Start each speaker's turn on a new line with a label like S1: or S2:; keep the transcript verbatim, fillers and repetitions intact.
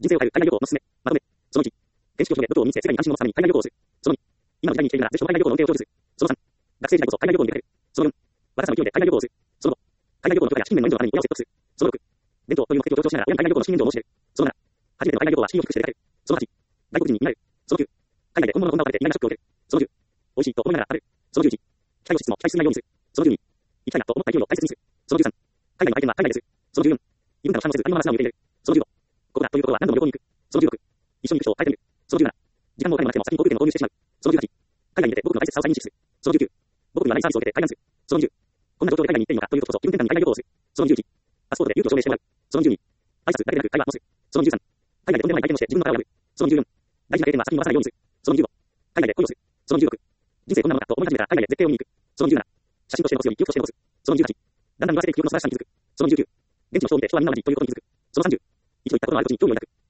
S1: 人生を変える海外旅行のすすめ。まとめ。そのいち。現地を広げ、武器を身につけ、世界に安心を持つために海外旅行をする。そのに。今の時代に生きているなら、ぜひとも海外旅行の運転を享受する。そのさん。学生時代こそ海外旅行に出かける。そのよん。若さの勢いで海外旅行をする。そのご。海外旅行の許可や資金面の援助のために親を説得する。そのろく。伝統という目的を強調しながら、親に海外旅行の資金援助を申し出る。そのなな。初めての海外旅行は資金を低くして出かける。そのはち。外国人になる。そのきゅう。海外で本物の女を借りて意外なショックを受ける。そのじゅう。美味しいと思いながら食べる。そのじゅういち。期待をしつつも期待する内容にする。そのじゅうに。行きたいなと思った勢いを大切にする。そのじゅうさん。海外の相手は海外でする。そのじゅうよん。異文化の反応するありのまま素直に受け入れる。そのじゅうご。ここだということは何度も旅行に行く。そのじゅうろく。一緒に行く人を変えてみる。そのじゅうなな。時間もお金もなくても先に航空券を購入してしまう。そのじゅうはち。海外に出て僕の大切さを再認識する。そのじゅうきゅう。僕にはないサービスを受けて海岸する。そのにじゅう。こんな状況で海外に行っていいのかということこそ気分転換に海外旅行をする。そのにじゅういち。パスポートで勇気を証明してもらう。そのにじゅうに。挨拶だけでなく会話もする。そのにじゅうさん。海外でとんでもない体験をして自分の殻を破る。そのにじゅうよん。大事な経験は先に逃さないようにする。そのにじゅうご。海外で恋をする。そのにじゅうろく。人生こんなものかと思い始めたら海外で絶景を見に行く。そのにじゅうなな。写真として残すように記憶として残す。そのにじゅうはち。だんだん言わせていく記憶の素晴らしさに気づく。そのにじゅうきゅう。現地の人を見て人はみんな同じということに気づく。そのさんじゅう。一度行ったことのある土地に興味を抱く。